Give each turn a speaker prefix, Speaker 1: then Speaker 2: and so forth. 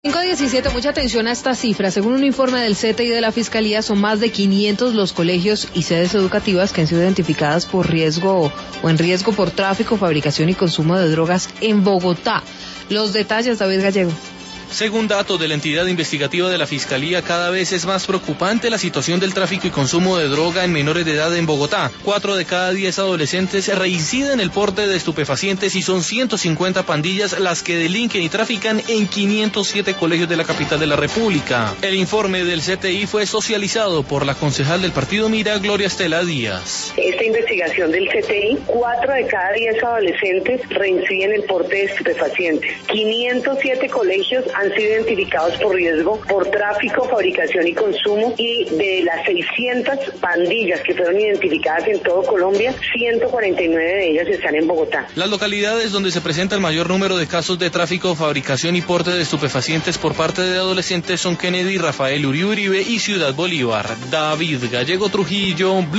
Speaker 1: 5:17, mucha atención a esta cifra. Según un informe del CTI de la Fiscalía, son más de 500 los colegios y sedes educativas que han sido identificadas por riesgo o en riesgo por tráfico, fabricación y consumo de drogas en Bogotá. Los detalles, David Gallego.
Speaker 2: Según datos de la entidad investigativa de la Fiscalía, cada vez es más preocupante la situación del tráfico y consumo de droga en menores de edad en Bogotá. 4 de cada 10 adolescentes reinciden el porte de estupefacientes y son 150 pandillas las que delinquen y trafican en 507 colegios de la capital de la República. El informe del CTI fue socializado por la concejal del partido Mira, Gloria Estela Díaz.
Speaker 3: Esta investigación del CTI, 4 de cada 10 adolescentes reinciden el porte de estupefacientes. 507 colegios han sido identificados por riesgo por tráfico, fabricación y consumo, y de las 600 pandillas que fueron identificadas en todo Colombia, 149 de ellas están en Bogotá.
Speaker 2: Las localidades donde se presenta el mayor número de casos de tráfico, fabricación y porte de estupefacientes por parte de adolescentes son Kennedy, Rafael Uribe y Ciudad Bolívar. David Gallego Trujillo.